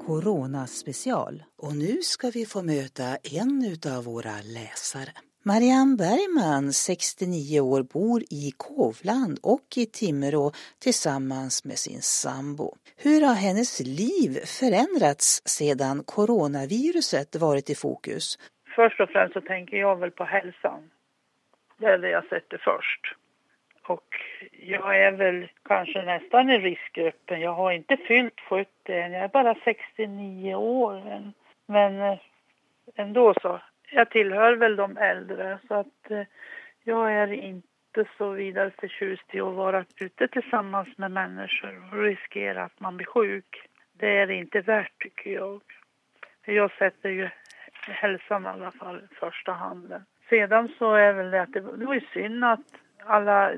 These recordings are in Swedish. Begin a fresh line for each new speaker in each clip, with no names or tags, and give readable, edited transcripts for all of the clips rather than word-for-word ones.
Corona-special. Och nu ska vi få möta en utav våra läsare. Marianne Bergman, 69 år, bor i Kovland och i Timrå tillsammans med sin sambo. Hur har hennes liv förändrats sedan coronaviruset varit i fokus?
Först och främst så tänker jag väl på hälsan. Det är det jag sätter först. Och jag är väl kanske nästan i riskgruppen. Jag har inte fyllt 70 än. Jag är bara 69 år än. Men ändå så. Jag tillhör väl de äldre. Så att jag är inte så vidare förtjust i att vara ute tillsammans med människor och riskera att man blir sjuk. Det är inte värt, tycker jag. Jag sätter ju hälsan i alla fall i första handen. Sedan så är väl det att det var ju synd att alla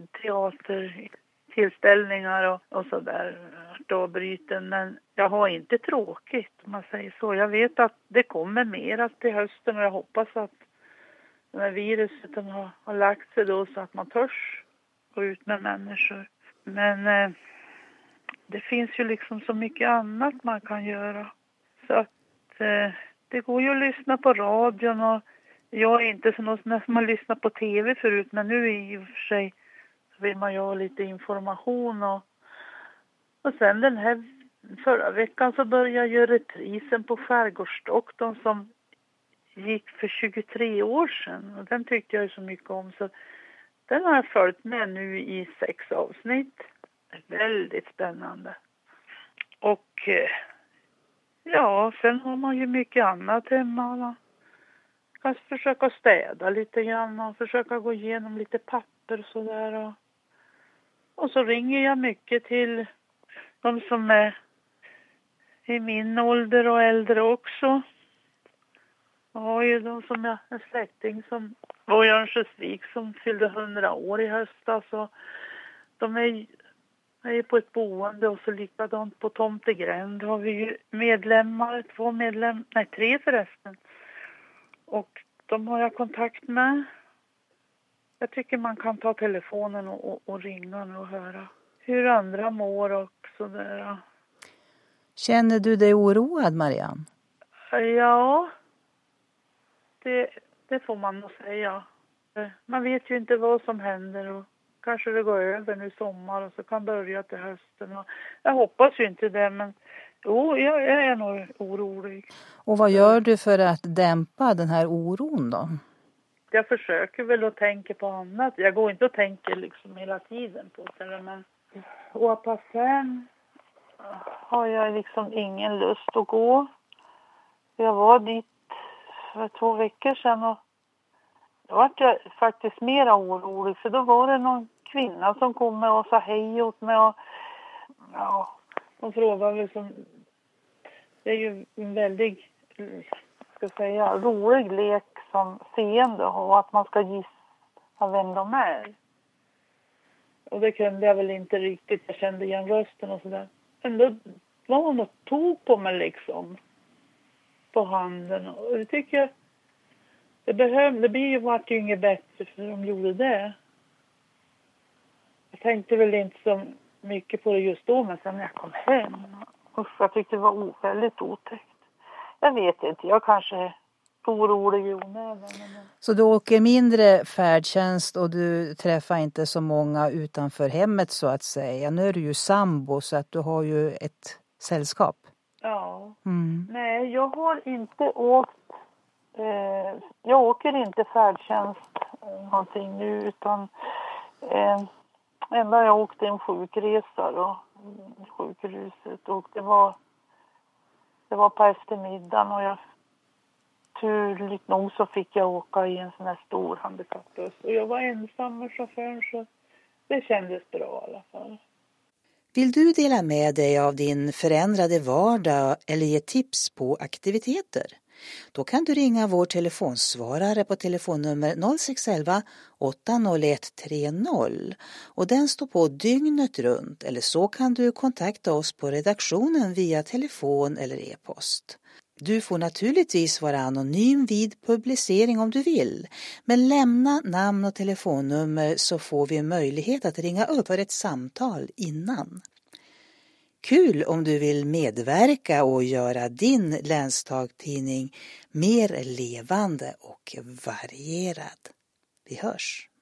teatertillställningar och sådär då bryten. Men jag har inte tråkigt, om man säger så. Jag vet att det kommer mer till hösten och jag hoppas att den här viruset har lagt sig då så att man törs gå ut med människor. Men det finns ju liksom så mycket annat man kan göra. Så att det går ju att lyssna på radion och jag är inte så någon som har lyssnat på tv förut, men nu i och för sig så vill man ju ha lite information och sen den här förra veckan så började jag göra reprisen på Skärgårdsdoktorn som gick för 23 år sedan och den tyckte jag så mycket om så den har jag följt med nu i 6 avsnitt. Det är väldigt spännande. Och ja, sen har man ju mycket annat hemma. Kanske försöka städa lite grann och försöka gå igenom lite papper och sådär. Och så ringer jag mycket till de som är i min ålder och äldre också. Jag har ju de som är en släkting som var i Örnsköldsvik som fyllde 100 år i höstas. Så de är på ett boende och så likadant på Tomtegränd har vi ju medlemmar, 3 förresten. Och de har jag kontakt med. Jag tycker man kan ta telefonen och ringa och höra hur andra mår och sådär.
Känner du dig oroad, Marianne?
Ja, det får man nog säga. Man vet ju inte vad som händer och kanske det går över nu sommar och så kan börja till hösten. Och jag hoppas ju inte det, men jo, jag är nog orolig.
Och vad gör du för att dämpa den här oron då?
Jag försöker väl att tänka på annat. Jag går inte och tänker liksom hela tiden på det. Men och på affären har jag liksom ingen lust att gå. Jag var dit för 2 veckor sedan och då var jag faktiskt mer orolig. För då var det någon kvinna som kom och sa hej åt mig. Och, ja, de frågade liksom... Det är ju en väldigt, rolig lek som seende och att man ska gissa vem de är. Och det kunde jag väl inte riktigt. Jag kände igen rösten och sådär. Men då var hon och tog på mig liksom. På handen. Och det tycker jag... Det blir ju vart inget bättre för de gjorde det. Jag tänkte väl inte så mycket på det just då. Men sen när jag kom hem... Jag tyckte det var väldigt otäckt. Jag vet inte, jag kanske är orolig i onödan.
Så du åker mindre färdtjänst och du träffar inte så många utanför hemmet så att säga. Nu är du ju sambo så att du har ju ett sällskap.
Ja, nej jag har inte åkt. Jag åker inte färdtjänst någonting nu utan enda jag åkte en sjukresa då. Sjukhuset och det var på eftermiddagen och turligt nog så fick jag åka i en sån här stor handikappbuss och jag var ensam med chauffören så det kändes bra i alla fall.
Vill du dela med dig av din förändrade vardag eller ge tips på aktiviteter? Då kan du ringa vår telefonsvarare på telefonnummer 0611 801 30 och den står på dygnet runt eller så kan du kontakta oss på redaktionen via telefon eller e-post. Du får naturligtvis vara anonym vid publicering om du vill, men lämna namn och telefonnummer så får vi möjlighet att ringa upp för ett samtal innan. kul om du vill medverka och göra din länsdagstidning mer levande och varierad. Vi hörs!